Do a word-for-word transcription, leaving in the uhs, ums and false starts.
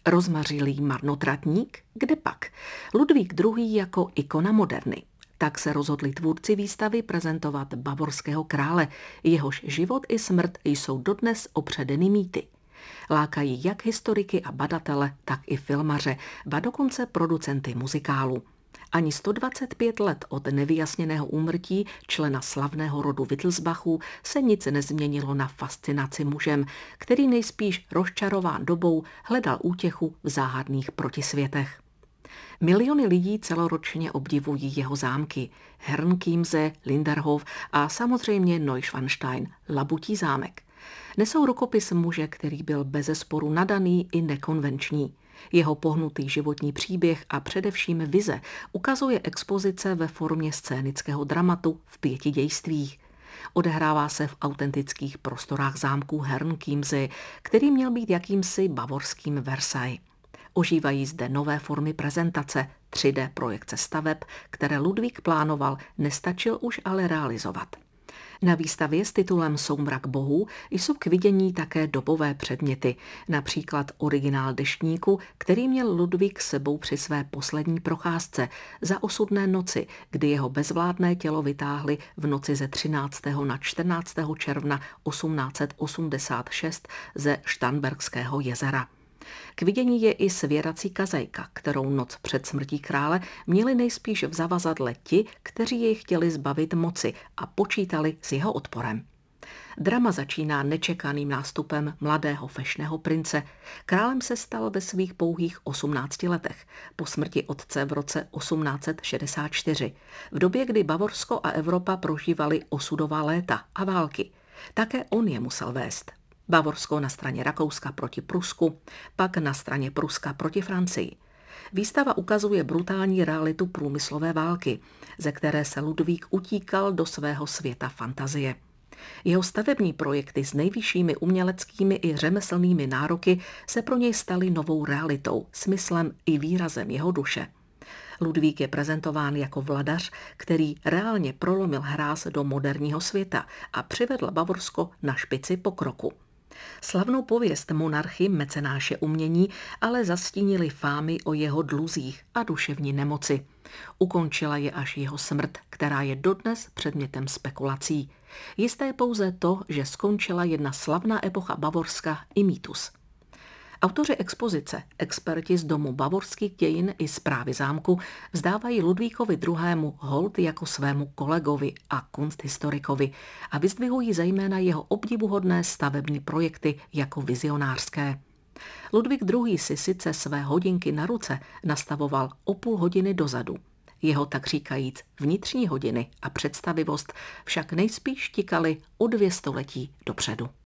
Rozmařilý marnotratník? Kde pak? Ludvík druhý. Jako ikona moderny. Tak se rozhodli tvůrci výstavy prezentovat bavorského krále, jehož život i smrt jsou dodnes opředeny mýty. Lákají jak historiky a badatele, tak i filmaře, ba dokonce producenty muzikálu. Ani sto dvacet pět let od nevyjasněného úmrtí člena slavného rodu Wittelsbachů se nic nezměnilo na fascinaci mužem, který nejspíš rozčarován dobou hledal útěchu v záhadných protisvětech. Miliony lidí celoročně obdivují jeho zámky, Herrenchiemsee, Linderhof a samozřejmě Neuschwanstein, Labutí zámek. Nesou rukopis muže, který byl bezesporu nadaný i nekonvenční. Jeho pohnutý životní příběh a především vize ukazuje expozice ve formě scénického dramatu v pěti dějstvích. Odehrává se v autentických prostorách zámku Herrenchiemsee, který měl být jakýmsi bavorským Versailles. Ožívají zde nové formy prezentace, tři dé projekce staveb, které Ludvík plánoval, nestačil už ale realizovat. Na výstavě s titulem Soumrak bohů jsou k vidění také dobové předměty, například originál deštníku, který měl Ludvík s sebou při své poslední procházce za osudné noci, kdy jeho bezvládné tělo vytáhli v noci ze třináctého na čtrnáctého června osmnáct set osmdesát šest ze Starnberského jezera. K vidění je i svěrací kazajka, kterou noc před smrtí krále měli nejspíš v zavazadle ti, kteří jej chtěli zbavit moci a počítali s jeho odporem. Drama začíná nečekaným nástupem mladého fešného prince. Králem se stal ve svých pouhých osmnácti letech, po smrti otce v roce osmnáct set šedesát čtyři, v době, kdy Bavorsko a Evropa prožívaly osudová léta a války. Také on je musel vést. Bavorsko na straně Rakouska proti Prusku, pak na straně Pruska proti Francii. Výstava ukazuje brutální realitu průmyslové války, ze které se Ludvík utíkal do svého světa fantazie. Jeho stavební projekty s nejvyššími uměleckými i řemeslnými nároky se pro něj staly novou realitou, smyslem i výrazem jeho duše. Ludvík je prezentován jako vladař, který reálně prolomil hráz do moderního světa a přivedl Bavorsko na špici pokroku. Slavnou pověst monarchy, mecenáše umění, ale zastínili fámy o jeho dluzích a duševní nemoci. Ukončila je až jeho smrt, která je dodnes předmětem spekulací. Jisté je pouze to, že skončila jedna slavná epocha Bavorska i mýtus. Autoři expozice, experti z Domu bavorských dějin i správy zámku vzdávají Ludvíkovi druhému hold jako svému kolegovi a kunsthistorikovi a vyzdvihují zejména jeho obdivuhodné stavební projekty jako vizionářské. Ludvík druhý. si sice své hodinky na ruce nastavoval o půl hodiny dozadu. Jeho tak říkajíc vnitřní hodiny a představivost však nejspíš tikaly o dvě století dopředu.